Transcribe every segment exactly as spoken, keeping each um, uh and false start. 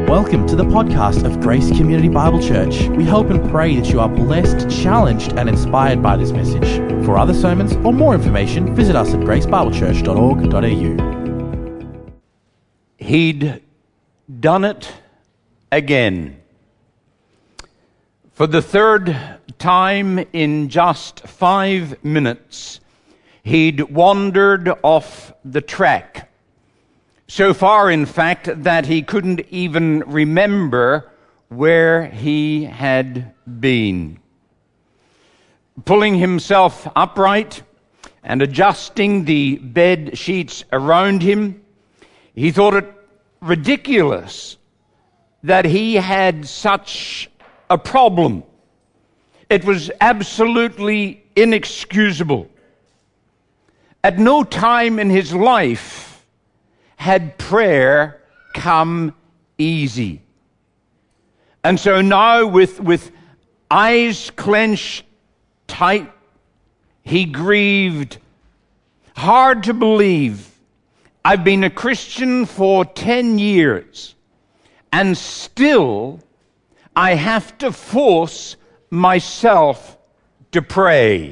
Welcome to the podcast of Grace Community Bible Church. We hope and pray that you are blessed, challenged, and inspired by this message. For other sermons or more information, visit us at grace bible church dot org dot a u. He'd done it again. For the third time in just five minutes, he'd wandered off the track. So far, in fact, that he couldn't even remember where he had been. Pulling himself upright and adjusting the bed sheets around him, he thought it ridiculous that he had such a problem. It was absolutely inexcusable. At no time in his life had prayer come easy. And so now with, with eyes clenched tight, he grieved. Hard to believe. I've been a Christian for ten years, and still I have to force myself to pray.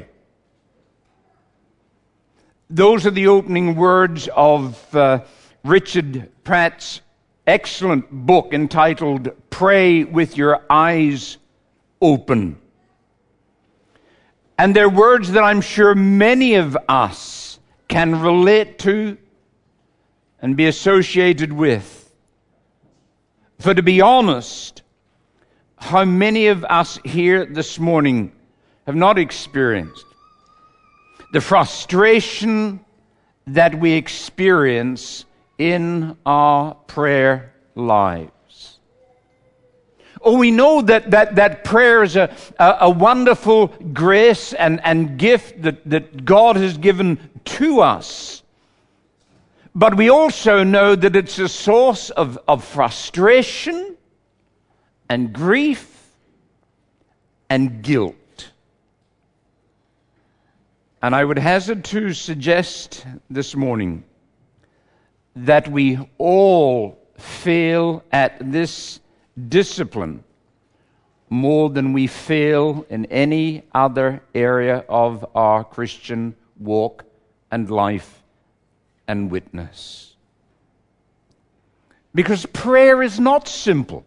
Those are the opening words of uh, Richard Pratt's excellent book entitled Pray with Your Eyes Open. And they're words that I'm sure many of us can relate to and be associated with. For to be honest, how many of us here this morning have not experienced the frustration that we experience in our prayer lives? Oh, we know that that, that prayer is a, a, a wonderful grace and, and gift that, that God has given to us. But we also know that it's a source of, of frustration and grief and guilt. And I would hazard to suggest this morning that we all fail at this discipline more than we fail in any other area of our Christian walk and life and witness. Because prayer is not simple.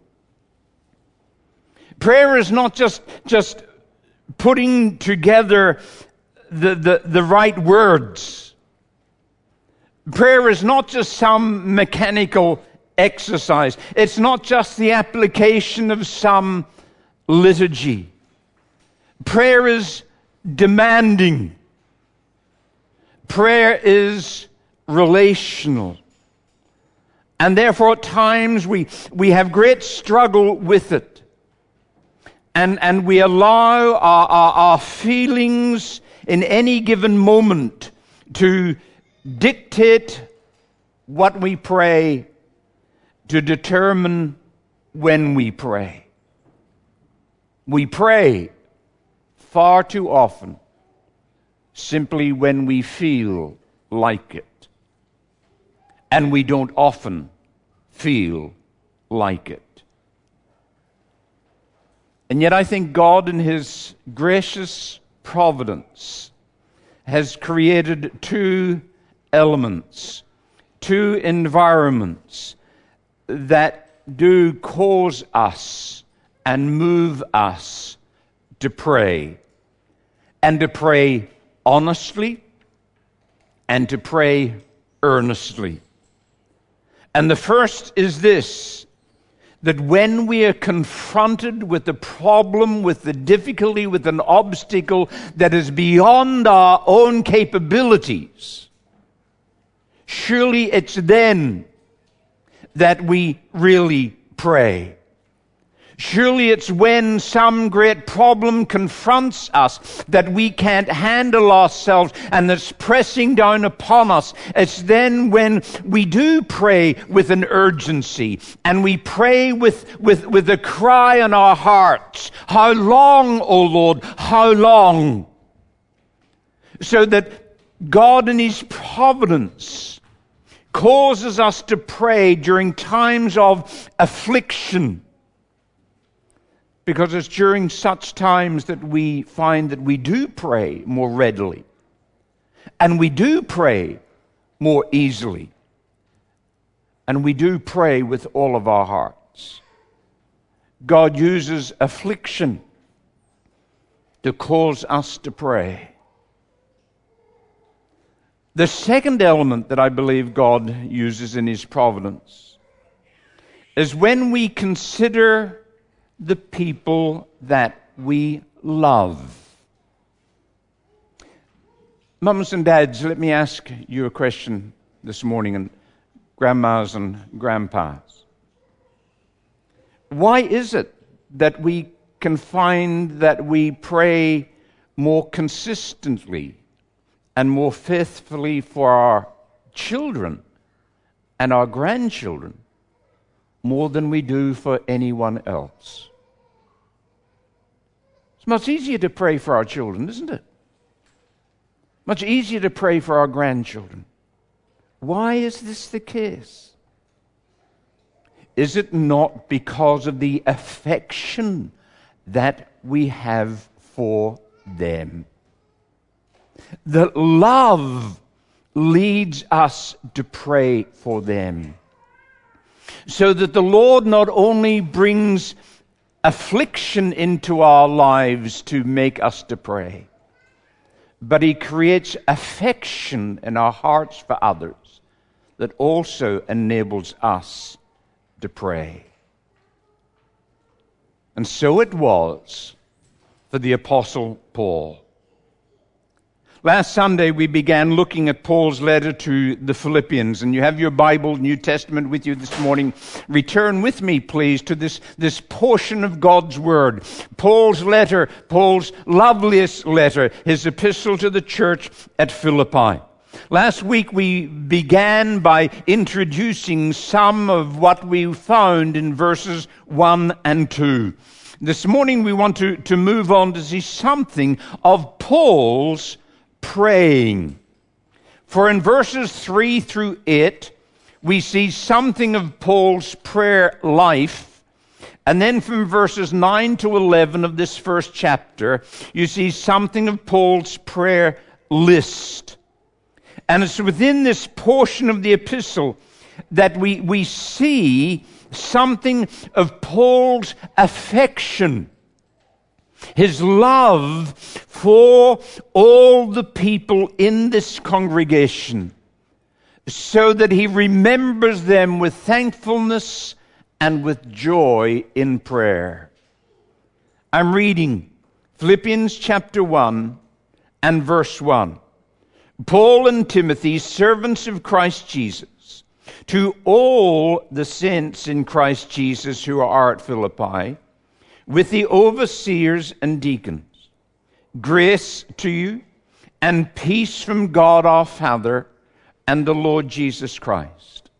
Prayer is not just, just putting together the, the, the right words. Prayer is not just some mechanical exercise. It's not just the application of some liturgy. Prayer is demanding. Prayer is relational. And therefore at times we, we have great struggle with it. And, and we allow our, our, our feelings in any given moment to dictate what we pray, to determine when we pray. We pray far too often simply when we feel like it. And we don't often feel like it. And yet I think God in His gracious providence has created two elements, two environments that do cause us and move us to pray, and to pray honestly, and to pray earnestly. And the first is this, that when we are confronted with the problem, with the difficulty, with an obstacle that is beyond our own capabilities, surely it's then that we really pray. Surely it's when some great problem confronts us that we can't handle ourselves and that's pressing down upon us. It's then when we do pray with an urgency and we pray with, with, with a cry in our hearts. How long, O Lord, how long? So that God in His providence causes us to pray during times of affliction, because it's during such times that we find that we do pray more readily, and we do pray more easily, and we do pray with all of our hearts. God uses affliction to cause us to pray. The second element that I believe God uses in His providence is when we consider the people that we love. Mums and dads, let me ask you a question this morning, and grandmas and grandpas. Why is it that we can find that we pray more consistently and more faithfully for our children and our grandchildren more than we do for anyone else? It's much easier to pray for our children, isn't it? Much easier to pray for our grandchildren. Why is this the case? Is it not because of the affection that we have for them? The love leads us to pray for them, so that the Lord not only brings affliction into our lives to make us to pray, but He creates affection in our hearts for others that also enables us to pray. And so it was for the Apostle Paul. Last Sunday, we began looking at Paul's letter to the Philippians, and you have your Bible, New Testament with you this morning. Return with me, please, to this, this portion of God's Word. Paul's letter, Paul's loveliest letter, his epistle to the church at Philippi. Last week, we began by introducing some of what we found in verses one and two. This morning, we want to, to move on to see something of Paul's praying. For in verses three through eight, we see something of Paul's prayer life. And then from verses nine to eleven of this first chapter, you see something of Paul's prayer list. And it's within this portion of the epistle that we, we see something of Paul's affection, his love for all the people in this congregation, so that he remembers them with thankfulness and with joy in prayer. I'm reading Philippians chapter one and verse one. Paul and Timothy, servants of Christ Jesus, to all the saints in Christ Jesus who are at Philippi, with the overseers and deacons, grace to you and peace from God our Father and the Lord Jesus Christ.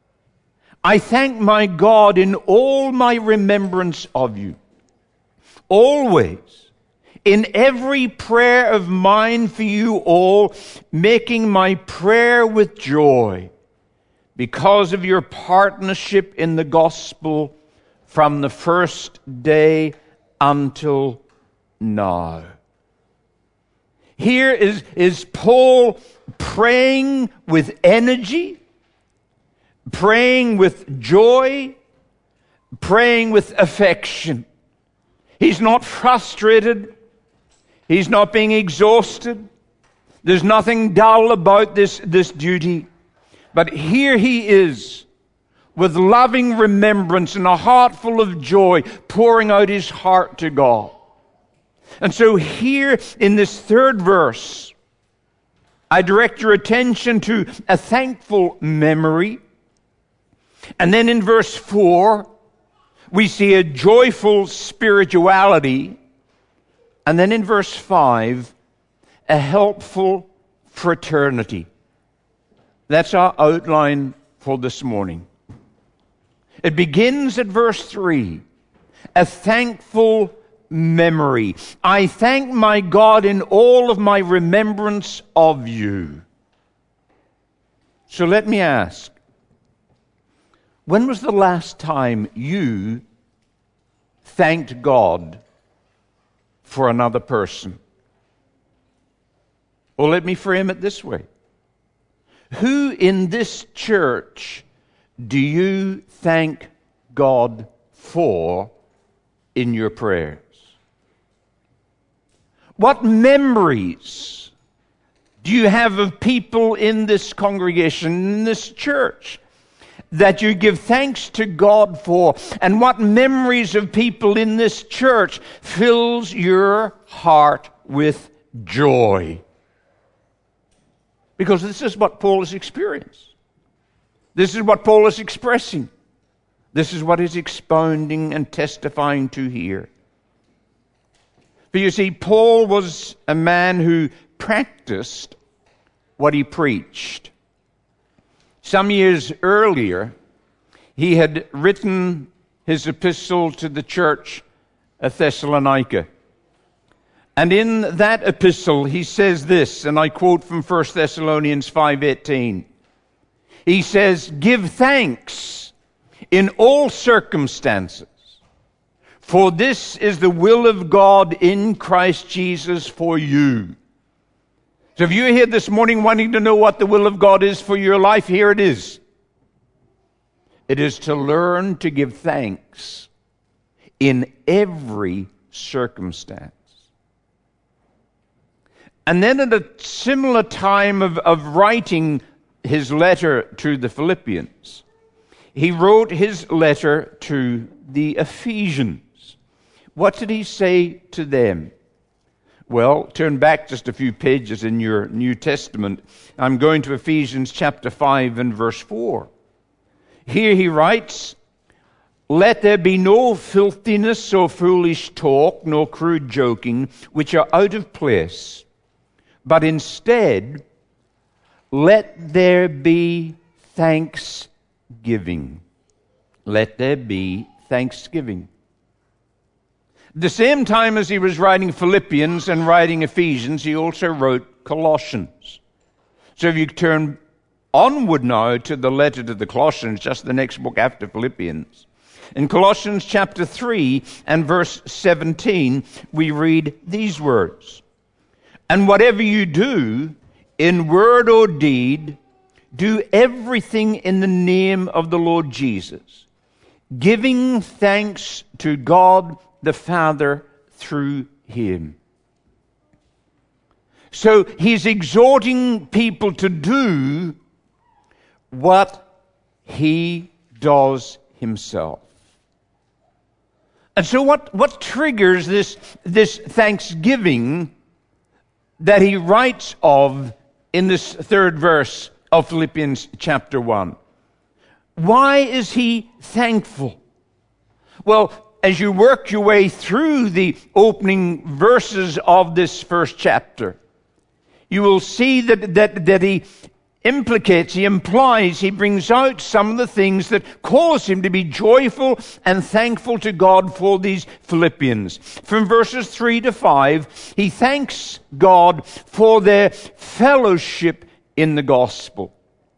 I thank my God in all my remembrance of you, always, in every prayer of mine for you all, making my prayer with joy, because of your partnership in the gospel from the first day until now. Here is, is Paul praying with energy, praying with joy, praying with affection. He's not frustrated. He's not being exhausted. There's nothing dull about this, this duty. But here he is, with loving remembrance and a heart full of joy, pouring out his heart to God. And so here in this third verse, I direct your attention to a thankful memory. And then in verse four, we see a joyful spirituality. And then in verse five, a helpful fraternity. That's our outline for this morning. It begins at verse three, a thankful memory. I thank my God in all of my remembrance of you. So let me ask, when was the last time you thanked God for another person? Or let me frame it this way. Who in this church do you thank God for in your prayers? What memories do you have of people in this congregation, in this church, that you give thanks to God for? And what memories of people in this church fills your heart with joy? Because this is what Paul has experienced. This is what Paul is expressing. This is what he's expounding and testifying to here. But you see, Paul was a man who practiced what he preached. Some years earlier, he had written his epistle to the church at Thessalonica. And in that epistle, he says this, and I quote from First Thessalonians five eighteen. He says, "Give thanks in all circumstances, for this is the will of God in Christ Jesus for you." So if you're here this morning wanting to know what the will of God is for your life, here it is. It is to learn to give thanks in every circumstance. And then at a similar time of, of writing his letter to the Philippians, he wrote his letter to the Ephesians. What did he say to them? Well, turn back just a few pages in your New Testament. I'm going to Ephesians chapter five and verse four. Here he writes, "Let there be no filthiness or foolish talk, nor crude joking, which are out of place. But instead, let there be thanksgiving." Let there be thanksgiving. The same time as he was writing Philippians and writing Ephesians, he also wrote Colossians. So if you turn onward now to the letter to the Colossians, just the next book after Philippians, in Colossians chapter three and verse seventeen, we read these words, "And whatever you do, in word or deed, do everything in the name of the Lord Jesus, giving thanks to God the Father through him." So he's exhorting people to do what he does himself. And so what, what triggers this, this thanksgiving that he writes of in this third verse of Philippians chapter one? Why is he thankful? Well, as you work your way through the opening verses of this first chapter, you will see that, that, that he implicates, he implies, he brings out some of the things that cause him to be joyful and thankful to God for these Philippians. From verses three to five, he thanks God for their fellowship in the gospel.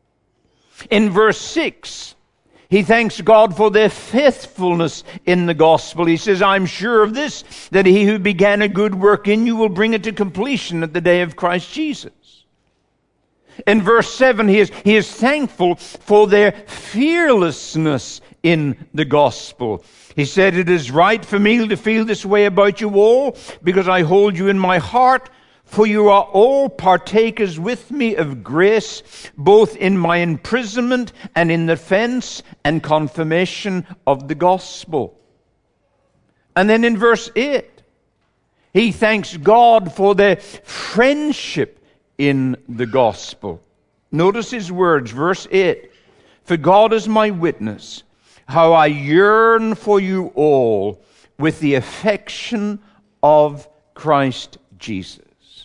In verse six, he thanks God for their faithfulness in the gospel. He says, "I'm sure of this, that he who began a good work in you will bring it to completion at the day of Christ Jesus." In verse seven, he is, he is thankful for their fearlessness in the gospel. He said, "It is right for me to feel this way about you all, because I hold you in my heart. For you are all partakers with me of grace, both in my imprisonment and in the defense and confirmation of the gospel." And then in verse eight, he thanks God for their friendship in the gospel. Notice his words, verse eight, "For God is my witness, how I yearn for you all with the affection of Christ Jesus."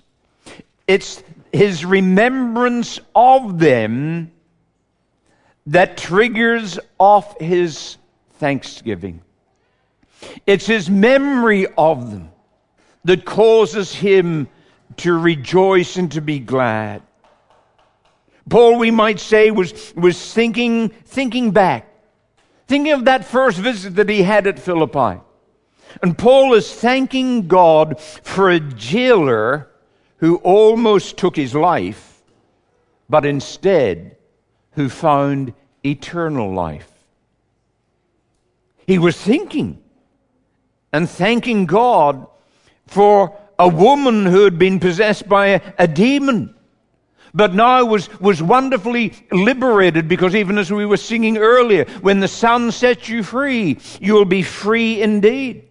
It's his remembrance of them that triggers off his thanksgiving. It's his memory of them that causes him to rejoice and to be glad. Paul, we might say, was, was thinking, thinking back, thinking of that first visit that he had at Philippi. And Paul is thanking God for a jailer who almost took his life, but instead who found eternal life. He was thinking and thanking God for a woman who had been possessed by a, a demon, but now was, was wonderfully liberated, because even as we were singing earlier, when the Son sets you free, you will be free indeed.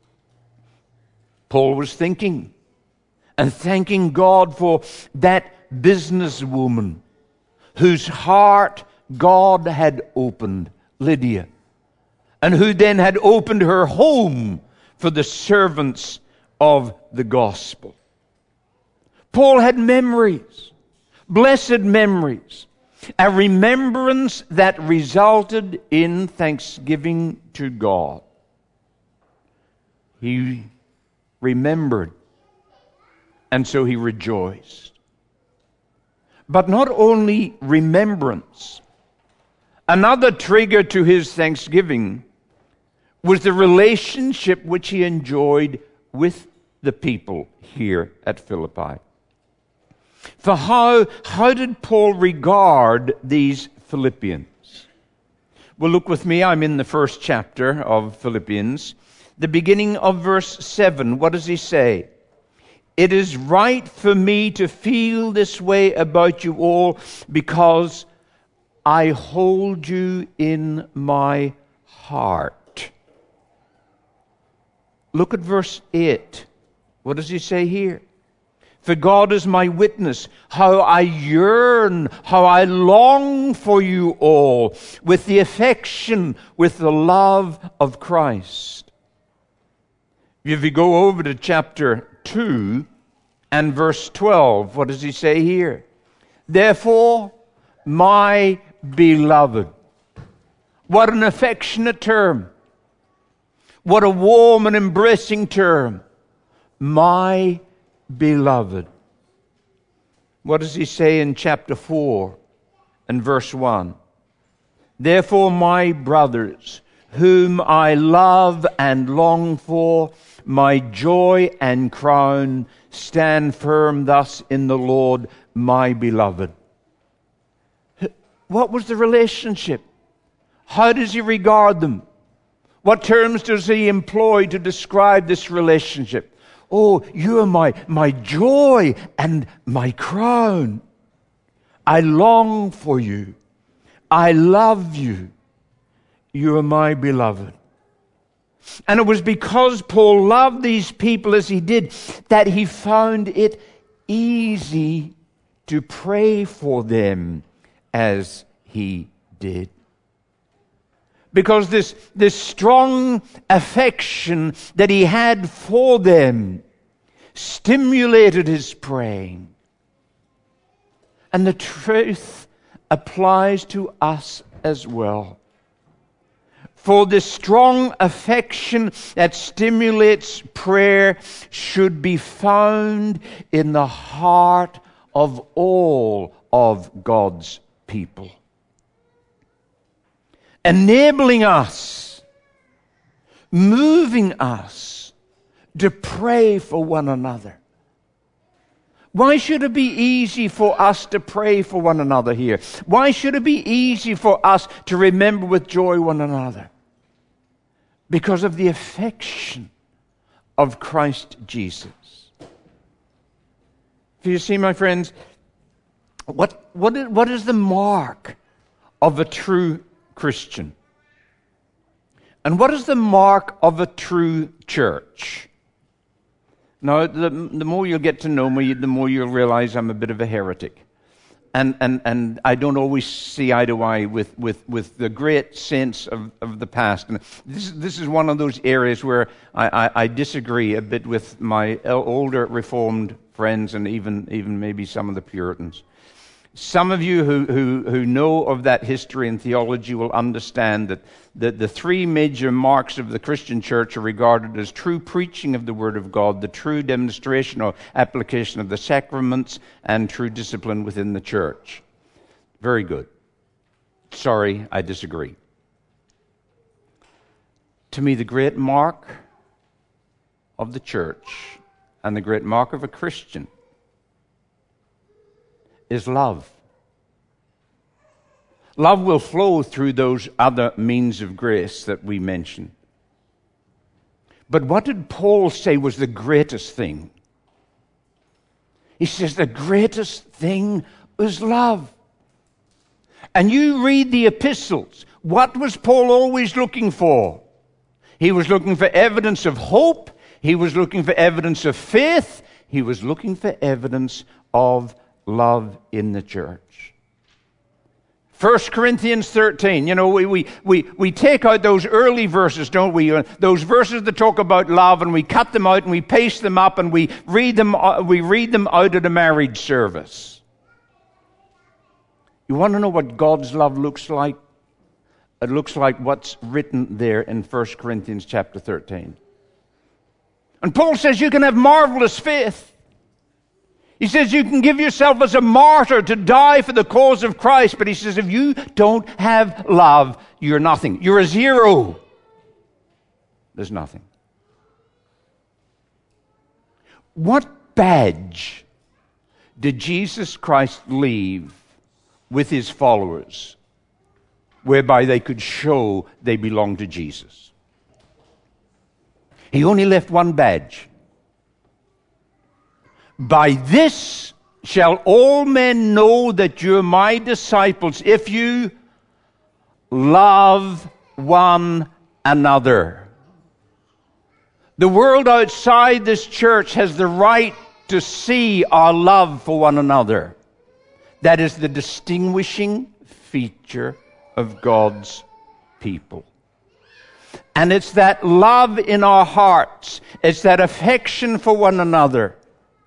Paul was thinking and thanking God for that businesswoman whose heart God had opened, Lydia, and who then had opened her home for the servants of the gospel. Paul had memories, blessed memories, a remembrance that resulted in thanksgiving to God. He remembered, and so he rejoiced. But not only remembrance, another trigger to his thanksgiving was the relationship which he enjoyed with the people here at Philippi. For how, how did Paul regard these Philippians? Well, look with me. I'm in the first chapter of Philippians. The beginning of verse seven. What does he say? It is right for me to feel this way about you all, because I hold you in my heart. Look at verse eight. What does he say here? For God is my witness, how I yearn, how I long for you all, with the affection, with the love of Christ. If you go over to chapter two and verse twelve, what does he say here? Therefore, my beloved. What an affectionate term. What a warm and embracing term. My beloved. What does he say in chapter four and verse one? Therefore, my brothers, whom I love and long for, my joy and crown, stand firm thus in the Lord, my beloved. What was the relationship? How does he regard them? What terms does he employ to describe this relationship? Oh, you are my, my joy and my crown. I long for you. I love you. You are my beloved. And it was because Paul loved these people as he did that he found it easy to pray for them as he did. Because this, this strong affection that he had for them stimulated his praying. And the truth applies to us as well. For this strong affection that stimulates prayer should be found in the heart of all of God's people, enabling us, moving us to pray for one another. Why should it be easy for us to pray for one another here? Why should it be easy for us to remember with joy one another? Because of the affection of Christ Jesus. Do you see, my friends, what, what, is, what is the mark of a true Christian? And what is the mark of a true church? Now, the, the more you'll get to know me, the more you'll realize I'm a bit of a heretic. And and, and I don't always see eye to eye with, with, with the great saints of, of the past. And this, this is one of those areas where I, I, I disagree a bit with my older Reformed friends and even, even maybe some of the Puritans. Some of you who, who, who know of that history and theology will understand that the, the three major marks of the Christian church are regarded as true preaching of the Word of God, the true demonstration or application of the sacraments, and true discipline within the church. Very good. Sorry, I disagree. To me, the great mark of the church and the great mark of a Christian is love. Love will flow through those other means of grace that we mentioned. But what did Paul say was the greatest thing? He says the greatest thing was love. And you read the epistles. What was Paul always looking for? He was looking for evidence of hope. He was looking for evidence of faith. He was looking for evidence of love in the church. First Corinthians thirteen, you know, we, we, we, we take out those early verses, don't we? Those verses that talk about love, and we cut them out and we paste them up and we read them, we read them out at a marriage service. You want to know what God's love looks like? It looks like what's written there in First Corinthians chapter thirteen. And Paul says you can have marvelous faith. He says you can give yourself as a martyr to die for the cause of Christ. But he says if you don't have love, you're nothing. You're a zero. There's nothing. What badge did Jesus Christ leave with his followers whereby they could show they belong to Jesus? He only left one badge. By this shall all men know that you're my disciples, if you love one another. The world outside this church has the right to see our love for one another. That is the distinguishing feature of God's people. And it's that love in our hearts, it's that affection for one another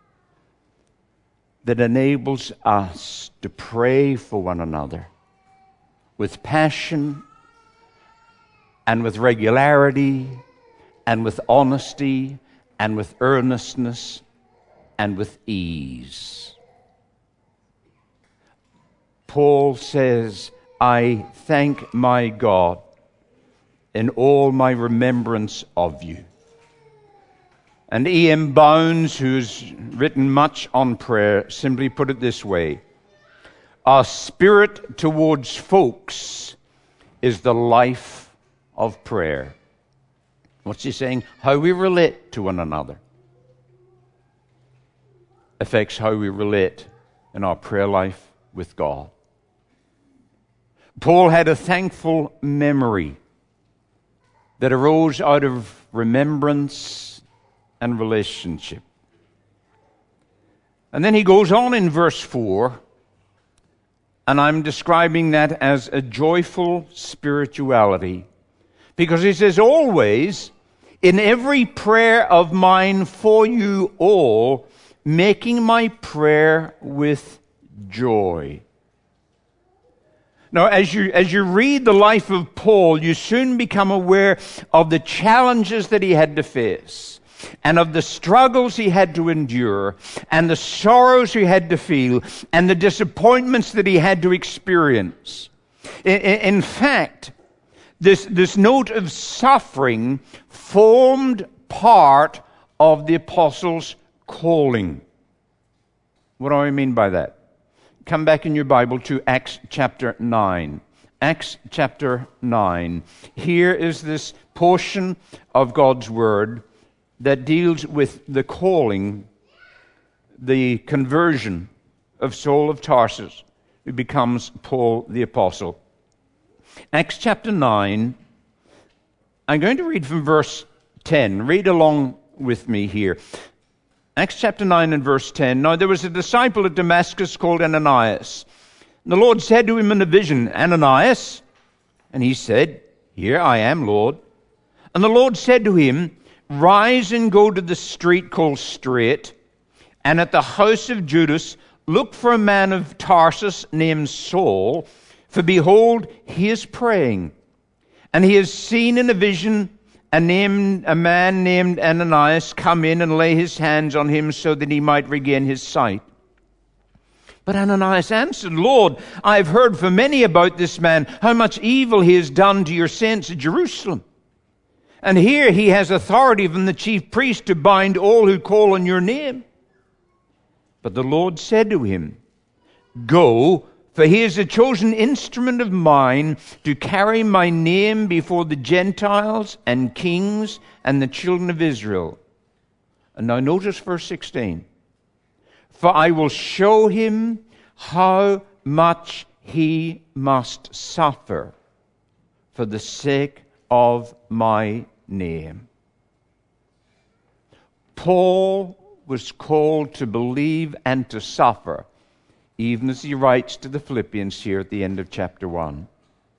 that enables us to pray for one another with passion and with regularity and with honesty and with earnestness and with ease. Paul says, I thank my God in all my remembrance of you. And E M Bounds, who's written much on prayer, simply put it this way: our spirit towards folks is the life of prayer. What's he saying? How we relate to one another affects how we relate in our prayer life with God. Paul had a thankful memory that arose out of remembrance and relationship. And then he goes on in verse four, and I'm describing that as a joyful spirituality, because he says, always, in every prayer of mine for you all, making my prayer with joy. Now, as you, as you read the life of Paul, you soon become aware of the challenges that he had to face, and of the struggles he had to endure, and the sorrows he had to feel, and the disappointments that he had to experience. In, in fact, this, this note of suffering formed part of the apostles' calling. What do I mean by that? Come back in your Bible to Acts chapter nine. Acts chapter nine. Here is this portion of God's Word that deals with the calling, the conversion of Saul of Tarsus, who becomes Paul the Apostle. Acts chapter nine, I'm going to read from verse ten. Read along with me here. Acts chapter nine and verse ten. Now there was a disciple at Damascus called Ananias. And the Lord said to him in a vision, Ananias? And he said, Here I am, Lord. And the Lord said to him, Rise and go to the street called Straight, and at the house of Judas look for a man of Tarsus named Saul, for behold, he is praying. And he has seen in a vision a, named, a man named Ananias come in and lay his hands on him so that he might regain his sight. But Ananias answered, Lord, I have heard from many about this man, how much evil he has done to your saints at Jerusalem. And here he has authority from the chief priest to bind all who call on your name. But the Lord said to him, Go, for he is a chosen instrument of mine to carry my name before the Gentiles and kings and the children of Israel. And now notice verse sixteen. For I will show him how much he must suffer for the sake of my name. Paul was called to believe and to suffer, even as he writes to the Philippians here at the end of chapter one.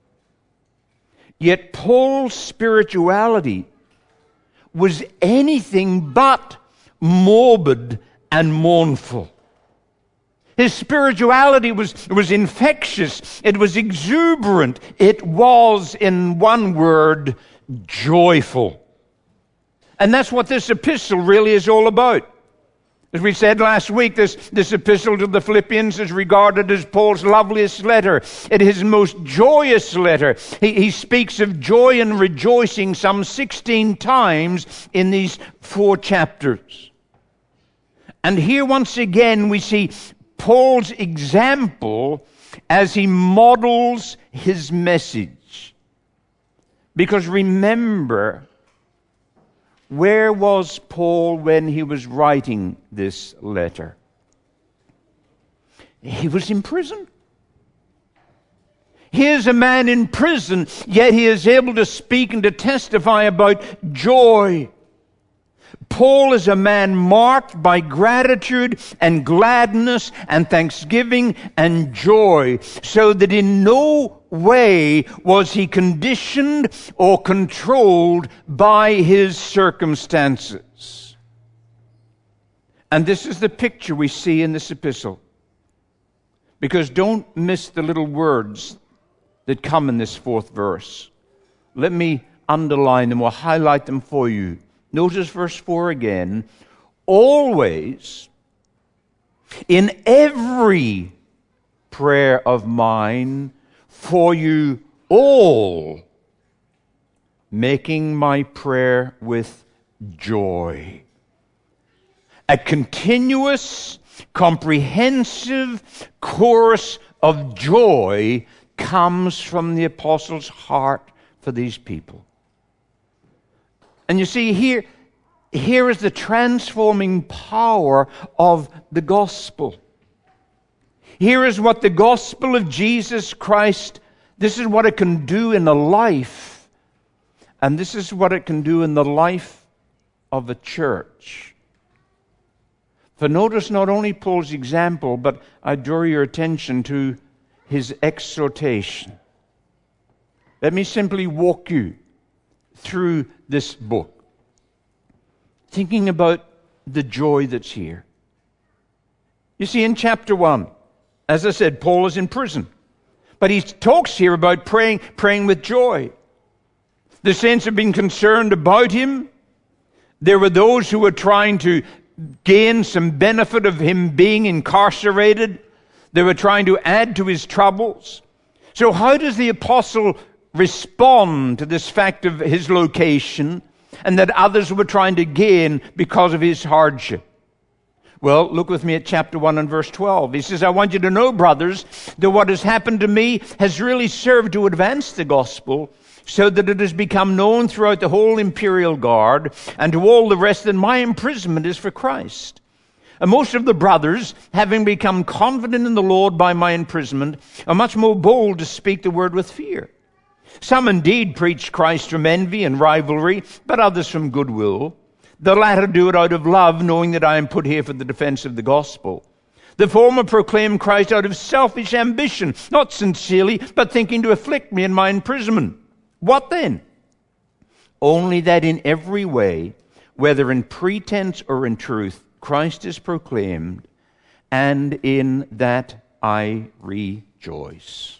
Yet Paul's spirituality was anything but morbid and mournful. His spirituality was, was infectious. It was exuberant. It was, in one word, joyful. And that's what this epistle really is all about. As we said last week, this, this epistle to the Philippians is regarded as Paul's loveliest letter. It is his most joyous letter. He, he speaks of joy and rejoicing some sixteen times in these four chapters. And here once again we see Paul's example as he models his message. Because remember, where was Paul when he was writing this letter? He was in prison. Here's a man in prison, yet he is able to speak and to testify about joy. Paul is a man marked by gratitude and gladness and thanksgiving and joy, so that in no way was he conditioned or controlled by his circumstances. And this is the picture we see in this epistle. Because don't miss the little words that come in this fourth verse. Let me underline them or highlight them for you. Notice verse four again. Always, in every prayer of mine, for you all, making my prayer with joy. A continuous, comprehensive chorus of joy comes from the apostle's heart for these people. And you see, here, here is the transforming power of the gospel. Here is what the gospel of Jesus Christ, this is what it can do in a life. And this is what it can do in the life of a church. For notice not only Paul's example, but I draw your attention to his exhortation. Let me simply walk you through this book, thinking about the joy that's here. You see, in chapter one, as I said, Paul is in prison. But he talks here about praying, praying with joy. The saints have been concerned about him. There were those who were trying to gain some benefit of him being incarcerated. They were trying to add to his troubles. So how does the apostle respond to this fact of his location and that others were trying to gain because of his hardship? Well, look with me at chapter one and verse twelve. He says, I want you to know, brothers, that what has happened to me has really served to advance the gospel, so that it has become known throughout the whole imperial guard and to all the rest that my imprisonment is for Christ. And most of the brothers, having become confident in the Lord by my imprisonment, are much more bold to speak the word with fear. Some indeed preach Christ from envy and rivalry, but others from goodwill. The latter do it out of love, knowing that I am put here for the defense of the gospel. The former proclaim Christ out of selfish ambition, not sincerely, but thinking to afflict me in my imprisonment. What then? Only that in every way, whether in pretense or in truth, Christ is proclaimed, and in that I rejoice.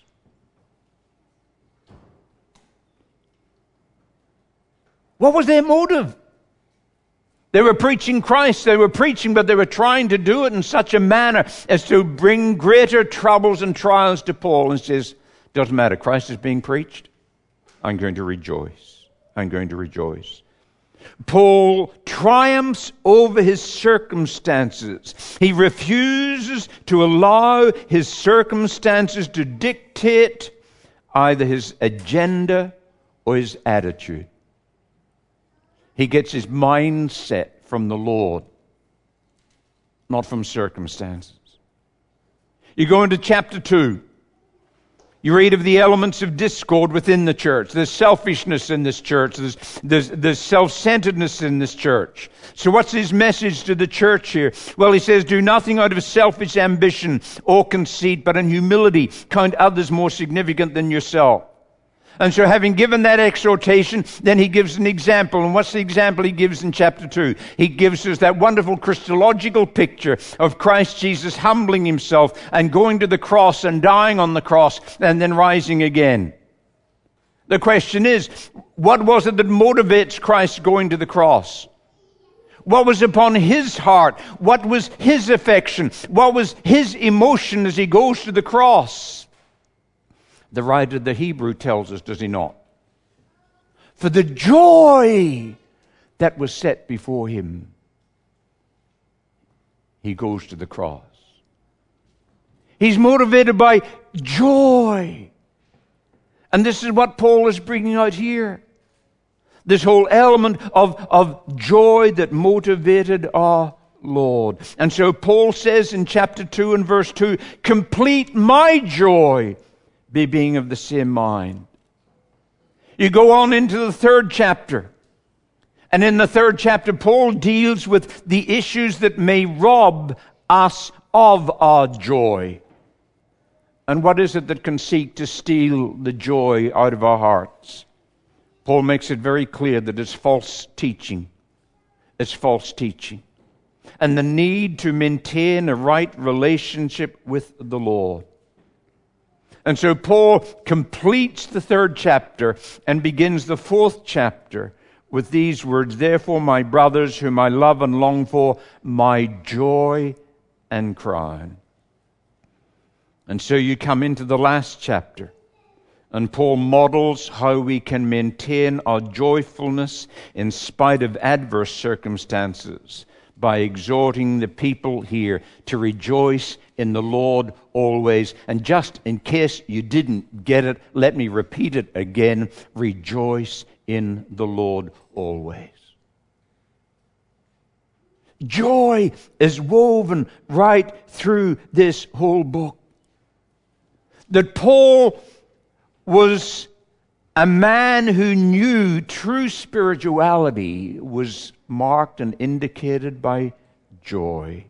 What was their motive? They were preaching Christ. They were preaching, but they were trying to do it in such a manner as to bring greater troubles and trials to Paul. And says, doesn't matter. Christ is being preached. I'm going to rejoice. I'm going to rejoice. Paul triumphs over his circumstances. He refuses to allow his circumstances to dictate either his agenda or his attitude. He gets his mindset from the Lord, not from circumstances. You go into chapter two. You read of the elements of discord within the church. There's selfishness in this church. There's, there's, there's self-centeredness in this church. So what's his message to the church here? Well, he says, do nothing out of selfish ambition or conceit, but in humility count others more significant than yourself. And so having given that exhortation, then he gives an example. And what's the example he gives in chapter two? He gives us that wonderful Christological picture of Christ Jesus humbling himself and going to the cross and dying on the cross and then rising again. The question is, what was it that motivates Christ going to the cross? What was upon his heart? What was his affection? What was his emotion as he goes to the cross? The writer of the Hebrew tells us, does he not? For the joy that was set before him, he goes to the cross. He's motivated by joy. And this is what Paul is bringing out here. This whole element of, of joy that motivated our Lord. And so Paul says in chapter two and verse two, complete my joy, be being of the same mind. You go on into the third chapter. And in the third chapter, Paul deals with the issues that may rob us of our joy. And what is it that can seek to steal the joy out of our hearts? Paul makes it very clear that it's false teaching. It's false teaching. And the need to maintain a right relationship with the Lord. And so Paul completes the third chapter and begins the fourth chapter with these words, therefore, my brothers, whom I love and long for, my joy and crown. And so you come into the last chapter, and Paul models how we can maintain our joyfulness in spite of adverse circumstances by exhorting the people here to rejoice in the Lord always. And just in case you didn't get it, let me repeat it again. Rejoice in the Lord always. Joy is woven right through this whole book. That Paul was a man who knew true spirituality was marked and indicated by joy.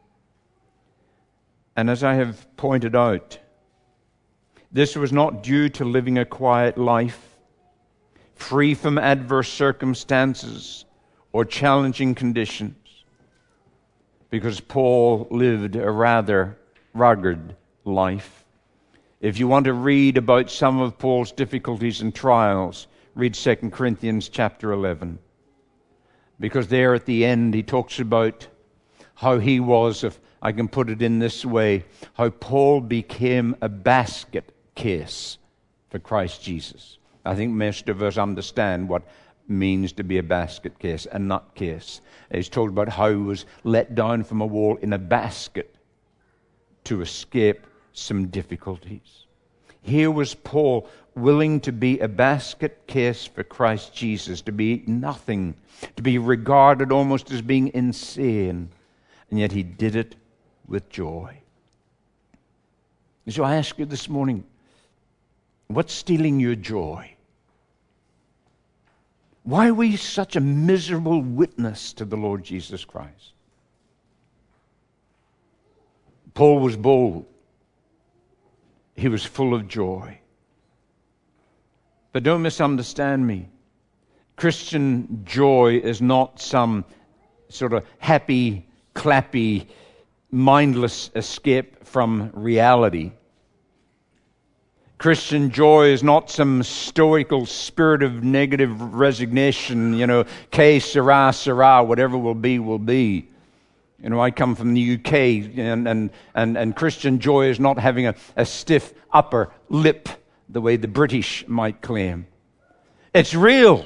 And as I have pointed out, this was not due to living a quiet life, free from adverse circumstances or challenging conditions, because Paul lived a rather rugged life. If you want to read about some of Paul's difficulties and trials, read Second Corinthians chapter eleven. Because there at the end he talks about how he was, if I can put it in this way, how Paul became a basket case for Christ Jesus. I think most of us understand what it means to be a basket case, a nut case. He's told about how he was let down from a wall in a basket to escape some difficulties. Here was Paul willing to be a basket case for Christ Jesus, to be nothing, to be regarded almost as being insane, and yet he did it with joy. And so I ask you this morning, what's stealing your joy? Why are we such a miserable witness to the Lord Jesus Christ? Paul was bold. He was full of joy. But don't misunderstand me. Christian joy is not some sort of happy, clappy, mindless escape from reality. Christian joy is not some stoical spirit of negative resignation, you know, que sera, sera, whatever will be, will be. You know, I come from the U K, and and, and, and Christian joy is not having a, a stiff upper lip, the way the British might claim. It's real.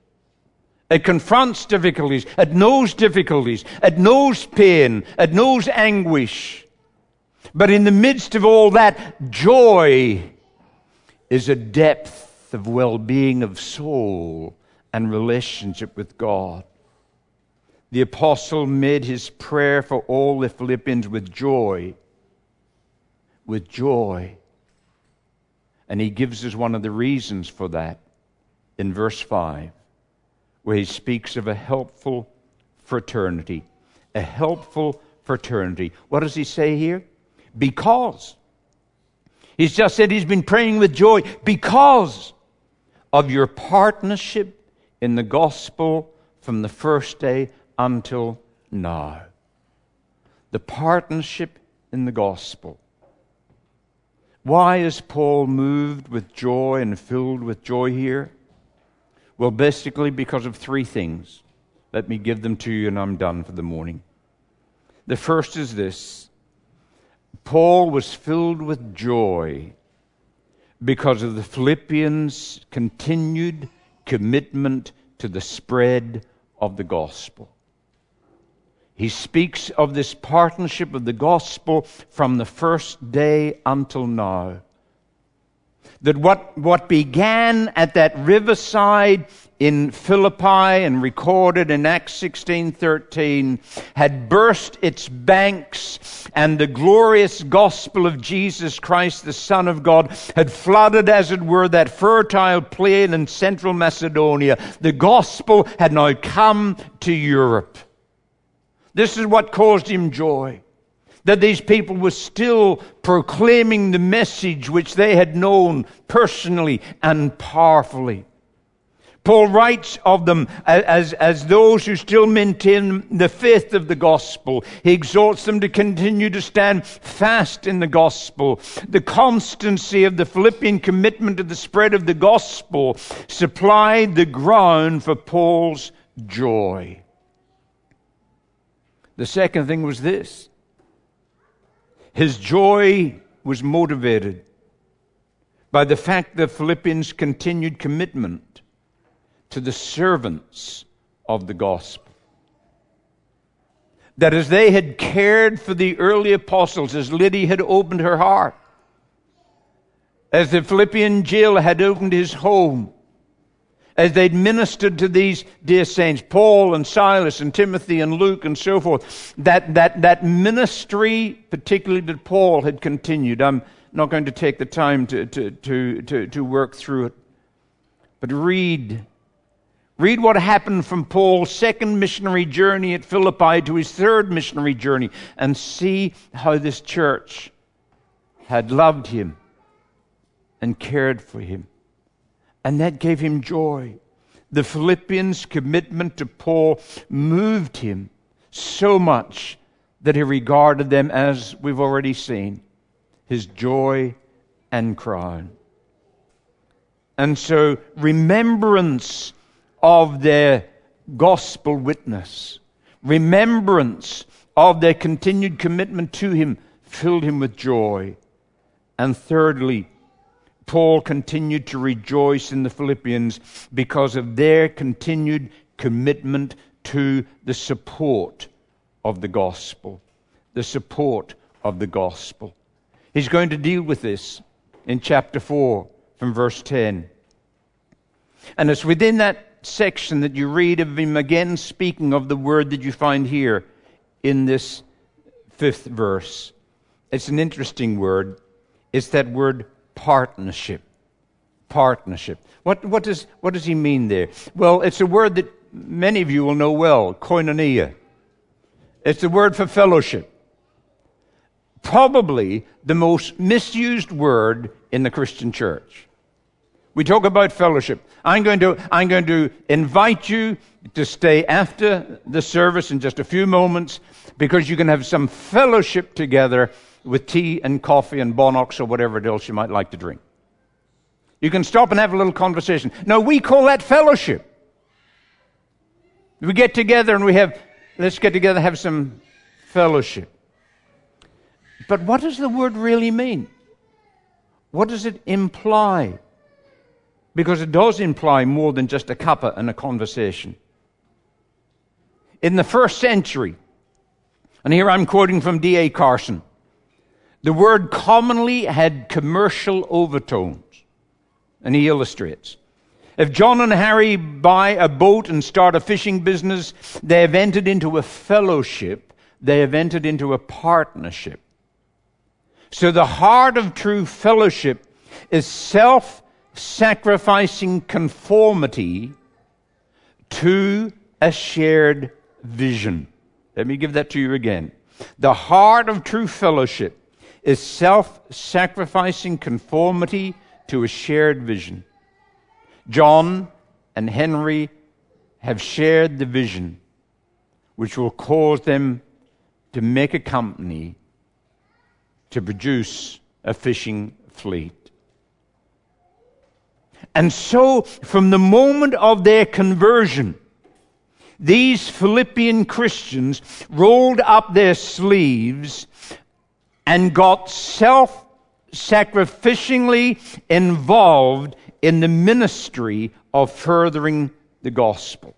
It confronts difficulties. It knows difficulties. It knows pain. It knows anguish. But in the midst of all that, joy is a depth of well-being of soul and relationship with God. The apostle made his prayer for all the Philippians with joy. With joy. And he gives us one of the reasons for that in verse five, where he speaks of a helpful fraternity. A helpful fraternity. What does he say here? Because. He's just said he's been praying with joy because of your partnership in the gospel from the first day until now. The partnership in the gospel. Why is Paul moved with joy and filled with joy here? Well, basically because of three things. Let me give them to you and I'm done for the morning. The first is this. Paul was filled with joy because of the Philippians' continued commitment to the spread of the gospel. He speaks of this partnership of the gospel from the first day until now. That what, what began at that riverside in Philippi and recorded in Acts sixteen thirteen had burst its banks, and the glorious gospel of Jesus Christ, the Son of God, had flooded, as it were, that fertile plain in central Macedonia. The gospel had now come to Europe. This is what caused him joy. That these people were still proclaiming the message which they had known personally and powerfully. Paul writes of them as, as those who still maintain the faith of the gospel. He exhorts them to continue to stand fast in the gospel. The constancy of the Philippian commitment to the spread of the gospel supplied the ground for Paul's joy. The second thing was this. His joy was motivated by the fact that Philippians' continued commitment to the servants of the gospel. That as they had cared for the early apostles, as Lydia had opened her heart, as the Philippian jailer had opened his home, as they'd ministered to these dear saints, Paul and Silas and Timothy and Luke and so forth, that, that, that ministry, particularly that Paul had continued. I'm not going to take the time to, to, to, to, to work through it. But read, read what happened from Paul's second missionary journey at Philippi to his third missionary journey, and see how this church had loved him and cared for him. And that gave him joy. The Philippians' commitment to Paul moved him so much that he regarded them, as we've already seen, his joy and crown. And so remembrance of their gospel witness, remembrance of their continued commitment to him, filled him with joy. And thirdly, Paul continued to rejoice in the Philippians because of their continued commitment to the support of the gospel. The support of the gospel. He's going to deal with this in chapter four from verse ten. And it's within that section that you read of him again speaking of the word that you find here in this fifth verse. It's an interesting word. It's that word partnership. Partnership. What, what, does, what does he mean there? Well, it's a word that many of you will know well, koinonia. It's the word for fellowship. Probably the most misused word in the Christian church. We talk about fellowship. I'm going to, I'm going to invite you to stay after the service in just a few moments, because you can have some fellowship together with tea and coffee and Bonox or whatever else you might like to drink. You can stop and have a little conversation. No, we call that fellowship. We get together and we have, let's get together and have some fellowship. But what does the word really mean? What does it imply? Because it does imply more than just a cuppa and a conversation. In the first century, and here I'm quoting from D A Carson, the word commonly had commercial overtones. And he illustrates. If John and Harry buy a boat and start a fishing business, they have entered into a fellowship. They have entered into a partnership. So the heart of true fellowship is self-sacrificing conformity to a shared vision. Let me give that to you again. The heart of true fellowship is self-sacrificing conformity to a shared vision. John and Henry have shared the vision, which will cause them to make a company to produce a fishing fleet. And so, from the moment of their conversion, these Philippian Christians rolled up their sleeves and got self-sacrificially involved in the ministry of furthering the gospel.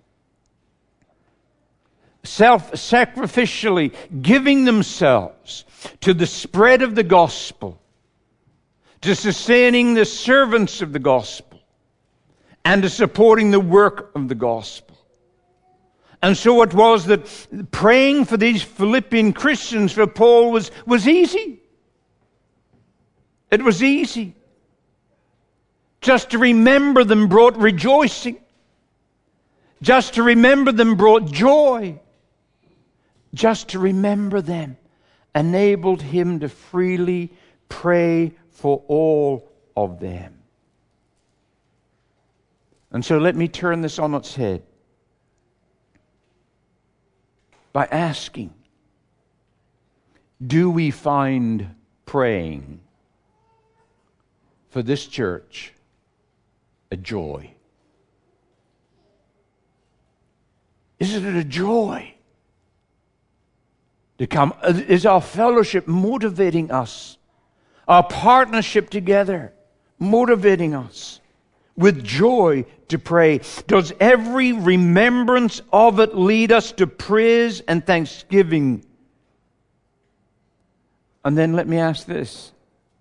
Self-sacrificially giving themselves to the spread of the gospel, to sustaining the servants of the gospel, and to supporting the work of the gospel. And so it was that praying for these Philippian Christians for Paul was, was easy. It was easy. Just to remember them brought rejoicing. Just to remember them brought joy. Just to remember them enabled him to freely pray for all of them. And so let me turn this on its head by asking, do we find praying for this church a joy? Isn't it a joy to come? Is our fellowship motivating us? Our partnership together motivating us with joy to pray? Does every remembrance of it lead us to praise and thanksgiving? And then let me ask this.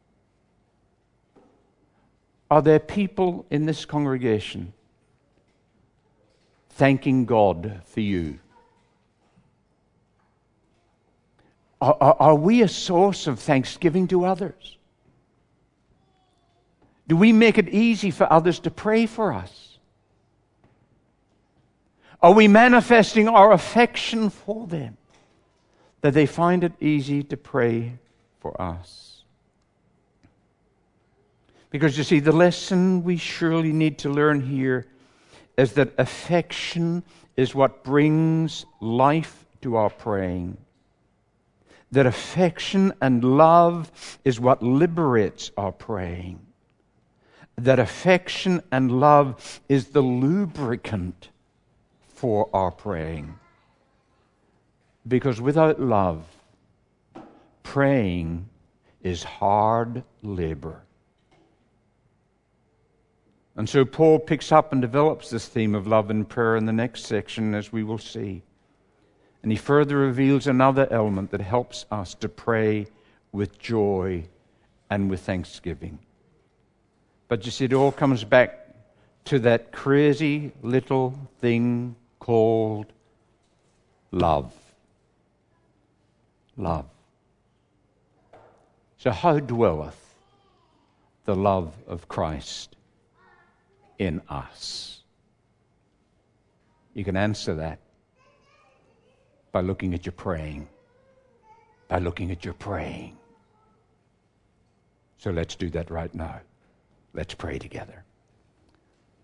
Are there people in this congregation thanking God for you? Are, are, are we a source of thanksgiving to others? Do we make it easy for others to pray for us? Are we manifesting our affection for them, that they find it easy to pray for us? Because you see, the lesson we surely need to learn here is that affection is what brings life to our praying. That affection and love is what liberates our praying. That affection and love is the lubricant for our praying. Because without love, praying is hard labor. And so Paul picks up and develops this theme of love and prayer in the next section, as we will see. And he further reveals another element that helps us to pray with joy and with thanksgiving. But you see, it all comes back to that crazy little thing called love. Love. So how dwelleth the love of Christ in us? You can answer that by looking at your praying. By looking at your praying. So let's do that right now. Let's pray together.